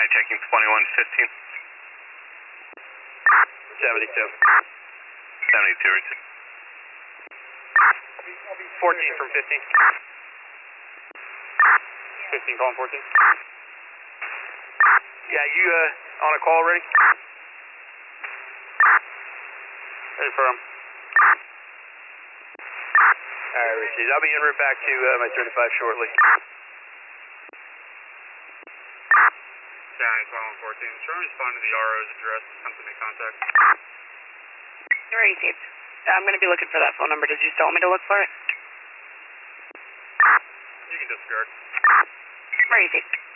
taking 2115. 72. 72, receive. 14 from 15. 15 calling 14. Yeah, you on a call ready? Ready firm. Alright, received. I'll be en route back to my 35 shortly. County 2114. Try and respond to the RO's address. Come to make contact. Received. I'm going to be looking for that phone number. Did you still want me to look for it? You can disregard. Received.